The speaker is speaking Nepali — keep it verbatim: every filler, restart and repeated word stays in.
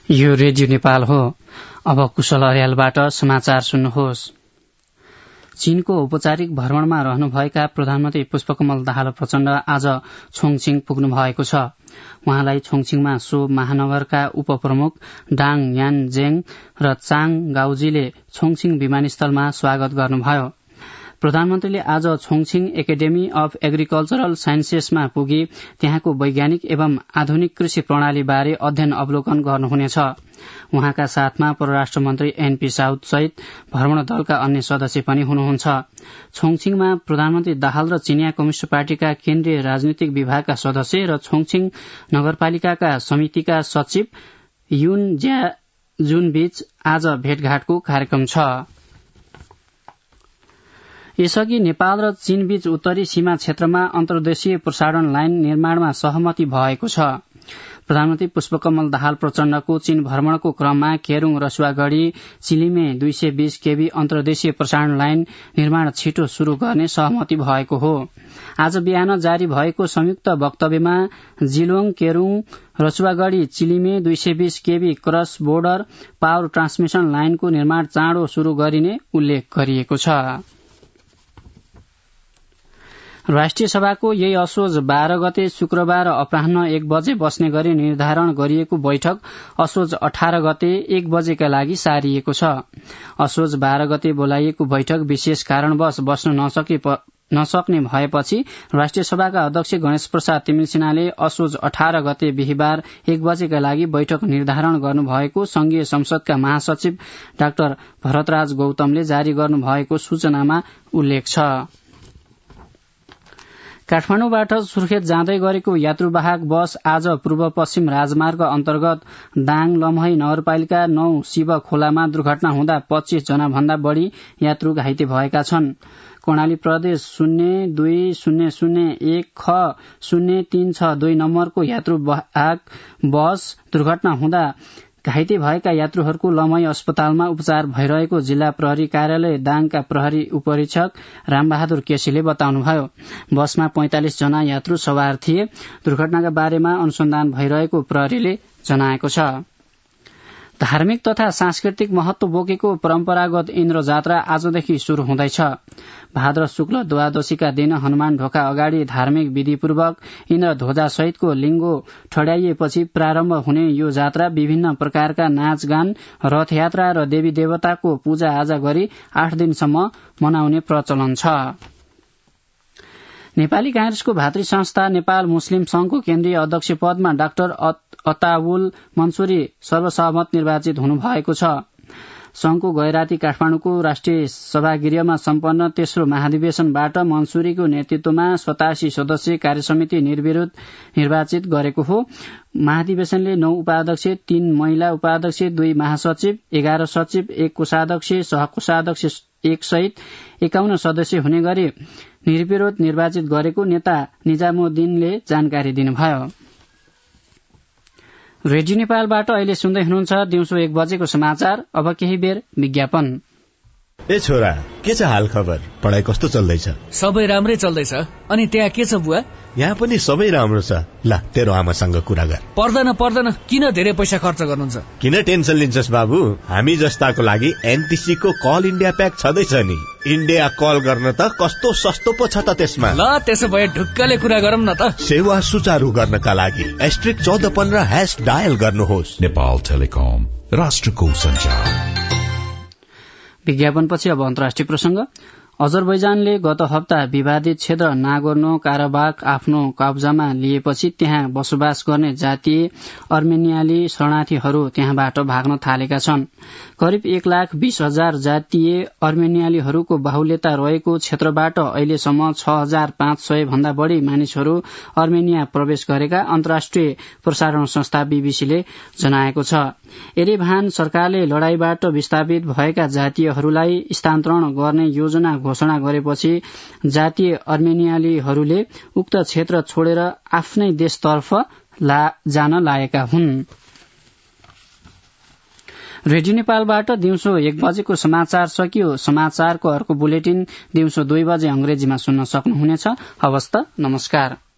यो रेडियो नेपाल हो। अब कुशल अर्यालबाट समाचार सुन्नुहोस्। चीनको औपचारिक भ्रमणमा रहनुभएका प्रधानमन्त्री पुष्पकमल दाहाल प्रचण्ड आज छोङछिङ पुग्नु भएको छ। उहाँलाई छोङछिङमा सो महानगरका उपप्रमुख डाङ यानजेङ र चाङ गाउजीले छोङछिङ विमानस्थलमा स्वागत गर्नुभयो। प्रधानमन्त्रीले आज छोङछिङ एकाडेमी अफ एग्रिकल्चरल साइन्सेसमा पुगी त्यहाँको वैज्ञानिक एवं आधुनिक कृषि प्रणाली बारे अध्ययन अवलोकन गर्नुहुनेछ। उहाँका साथमा परराष्ट्र मन्त्री एनपी साउद सहित भ्रमण दलका अन्य सदस्य पनि हुनुहुन्छ। छोङछिङमा प्रधानमन्त्री दाहाल र चिनिया कम्युनिष्ट पार्टीका केन्द्रीय राजनीतिक विभागका सदस्य र छोङछिङ नगरपालिकाका समितिका सचिव युन ज्या जुन बीच आज भेटघाटको कार्यक्रम छ। यसअघि नेपाल र चीनबीच उत्तरी सीमा क्षेत्रमा अन्तर्देशीय प्रसारण लाइन निर्माणमा सहमति भएको छ। प्रधानमन्त्री पुष्पकमल दाहाल प्रचण्डको चीन भ्रमणको क्रममा केरूङ रसुवागढ़ी चिलिमे दुई सय बीस केबी अन्तर्देशीय प्रसारण लाइन निर्माण छिटो शुरू गर्ने सहमति भएको हो। आज बिहान जारी भएको संयुक्त वक्तव्यमा जिलोङ केरूङ रसुवागढ़ी चिलिमे दुई सय बीस kV cross border power transmission लाइनको निर्माण चाँडो शुरू गरिने उल्लेख गरिएको छ। राष्ट्रिय सभाको यही असोज बाह्र गते शुक्रबार अपराह्न एक बजे बस्ने गरी निर्धारण गरिएको बैठक असोज अठार गते एक बजेका लागि सारिएको छ। असोज बाह्र गते बोलाइएको बैठक विशेष कारणवश बस्न नसके नसक्ने भएपछि राष्ट्रिय सभाका अध्यक्ष गणेश प्रसाद तिमिल सिन्हाले असोज अठार गते बिहिबार एक बजेका लागि बैठक निर्धारण गर्नुभएको संघीय संसदका महासचिव डाक्टर भरतराज गौतमले जारी गर्नुभएको सूचनामा उल्लेख छ। काठमाडौँबाट सुर्खेत जाँदै गरेको यात्रुवाहक बस आज पूर्व पश्चिम राजमार्ग अन्तर्गत दाङ लमहै नगरपालिका नौ शिव खोलामा दुर्घटना हुँदा पच्चीस जना भन्दा बढ़ी यात्रु घाइते भएका छन्। कर्णाली प्रदेश शून्य दुई शून्य शून्य एक ख शून्य तीन छ दुई नम्बरको यात्रुवाहक बस दुर्घटना हुँदा घाइते भएका यात्रुहरूको लमहै अस्पतालमा उपचार भइरहेको जिल्ला प्रहरी कार्यालय दाङका प्रहरी उपरीक्षक रामबहादुर केसीले बताउनुभयो। बसमा पैंतालिस जना यात्रु सवार थिए। दुर्घटनाका बारेमा अनुसन्धान भइरहेको प्रहरीले जनाएको छ। धार्मिक तथा सांस्कृतिक महत्व बोकेको परम्परागत इन्द्र जात्रा आजदेखि शुरू हुँदैछ। भाद्र शुक्ल द्वादशीका दिन हनुमान ढोका अगाडि धार्मिक विधिपूर्वक इन्द्र ध्वजा सहितको लिंगो ठड्याइएपछि प्रारम्भ हुने यो जात्रा विभिन्न प्रकारका नाचगान रथयात्रा र देवी देवताको पूजा आजा गरी आठ दिनसम्म मनाउने प्रचलन छ। नेपाली कांग्रेसको भातृ संस्था नेपाल मुस्लिम संघको केन्द्रीय अध्यक्ष पदमा डाक्टर अताउल मन्सुरी सर्वसहमत निर्वाचित हुनुभएको छ। संघको गैराती काठमाडौँको राष्ट्रिय सभागृहमा सम्पन्न तेस्रो महाधिवेशनबाट मन्सुरीको नेतृत्वमा सतासी सदस्यीय कार्यसमिति निर्विरोध निर्वाचित गरेको हो। महाधिवेशनले नौ उपाध्यक्ष, तीन महिला उपाध्यक्ष, दुई महासचिव, एघार सचिव, एक कोषाध्यक्ष, सहकोषाध्यक्ष एक सहित एकाउन्न सदस्य हुने गरी निर्विरोध निर्वाचित गरेको नेता निजामुद्दिनले जानकारी दिनुभयो। रेडियो नेपालबाट अहिले सुन्दै हुनुहुन्छ दिउँसो एक बजेको समाचार। अब केही बेर विज्ञापन। ए छोरा, के छ हाल खबर? पढाइ कस्तो चल्दैछ? सबै राम्रै चल्दैछ। अनि त्यहाँ के छ बुवा? यहाँ पनि सबै राम्रो छ। ल तेरो आमासँग कुरा गर। पर्दैन पर्दैन, किन धेरै पैसा खर्च गर्नुहुन्छ? किन टेन्सन लिन्छस् बाबु? हामी जस्ताको लागि एनटीसी को कल इन्डिया प्याक छँदैछ नि। इन्डिया कल गर्न त कस्तो सस्तो पो छ त त्यसमा। ल त्यसो भए ढुक्कले कुरा गरौँ न त। सेवा सुचारू गर्नका लागि एस्ट्रिक चौध पन्ध्र ह्याश डायल गर्नुहोस्। नेपाल टेलिकम, राष्ट्रको सञ्चार। विज्ञापनपछि अब अन्तर्राष्ट्रिय प्रसंग। अजरबैजानले गत हप्ता विवादित क्षेत्र नागोर्नो काराबाख आफ्नो कब्जामा लिएपछि त्यहाँ बसोबास गर्ने जातीय अर्मेनियाली शरणार्थीहरू त्यहाँबाट भाग्न थालेका छन्। करिब एक लाख बीस हजार जातीय अर्मेनियालीहरूको बाहुल्यता रहेको क्षेत्रबाट अहिलेसम्म छ हजार पाँच सय भन्दा बढ़ी मानिसहरू अर्मेनिया प्रवेश गरेका अन्तर्राष्ट्रिय प्रसारण संस्था बीबीसीले जनाएको छ। एरेभान सरकारले लड़ाईबाट विस्थापित भएका जातीयहरूलाई स्थानान्तरण गर्ने योजना घोषणा गरेपछि जातीय अर्मेनियालीहरूले उक्त क्षेत्र छोडेर आफ्नै देशतर्फ ला, जान लागेका हुन्। रेडियो नेपालबाट दिउँसो एक बजेको समाचार सकियो। समाचारको अर्को बुलेटिन दिउँसो दुई बजे अंग्रेजीमा सुन्न सक्नुहुनेछ। हवस् त, नमस्कार।